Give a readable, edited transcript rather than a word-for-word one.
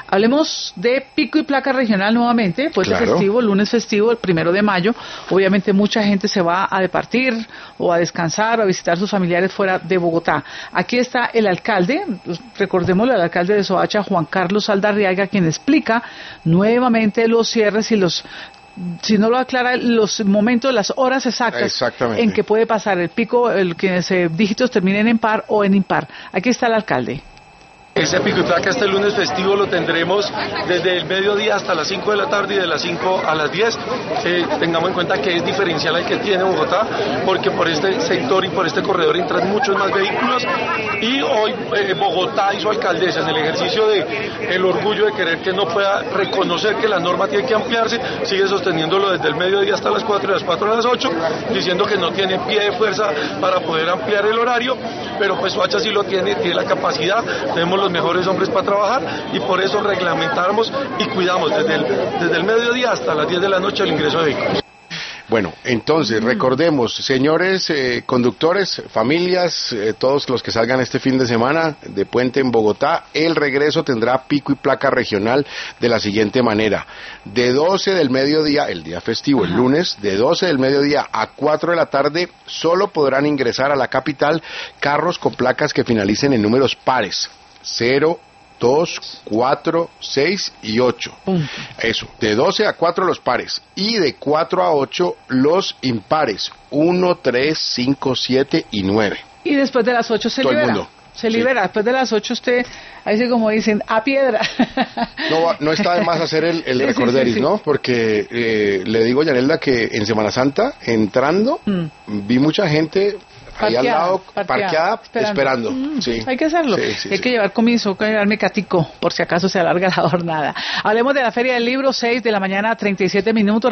Hablemos de pico y placa regional nuevamente, pues Claro. de festivo, lunes festivo, el 1 de mayo. Obviamente mucha gente se va a departir o a descansar o a visitar sus familiares fuera de Bogotá. Aquí está el alcalde, recordémoslo, el alcalde de Soacha, Juan Carlos Aldarriaga, quien explica nuevamente los cierres y si no lo aclara, los momentos, las horas exactas en que puede pasar el pico, que dígitos terminen en par o en impar. Aquí está el alcalde. Ese pico y placa este lunes festivo lo tendremos desde el mediodía hasta las 5 de la tarde y de las 5 a las 10. Tengamos en cuenta que es diferencial al que tiene Bogotá, porque por este sector y por este corredor entran muchos más vehículos. Y hoy Bogotá y su alcaldesa, en el ejercicio de el orgullo de querer que no pueda reconocer que la norma tiene que ampliarse, sigue sosteniéndolo desde el mediodía hasta las 4 y las 4 a las 8, diciendo que no tiene pie de fuerza para poder ampliar el horario, pero pues Soacha sí lo tiene la capacidad, tenemos los mejores hombres para trabajar y por eso reglamentamos y cuidamos desde el mediodía hasta las 10 de la noche el ingreso de vehículos. Bueno, entonces, recordemos, señores conductores, familias, todos los que salgan este fin de semana de puente en Bogotá, el regreso tendrá pico y placa regional de la siguiente manera. De 12 del mediodía, el día festivo, el lunes, de 12 del mediodía a 4 de la tarde, solo podrán ingresar a la capital carros con placas que finalicen en números pares. 0, 2, 4, 6 y 8. Eso, de 12 a 4 los pares y de 4 a 8 los impares. 1, 3, 5, 7 y 9. Y después de las 8 se todo libera. El mundo. Se libera, después de las 8 usted, ahí sí como dicen, a piedra. No está de más hacer el recorderis, sí. ¿No? Porque le digo a Yanelda que en Semana Santa, entrando, vi mucha gente ahí al lado, parqueada esperando. Sí. Hay que hacerlo. Hay que llevar comiso, hay que llevar mecatico, por si acaso se alarga la jornada. Hablemos de la Feria del Libro, 6 de la mañana, 37 minutos.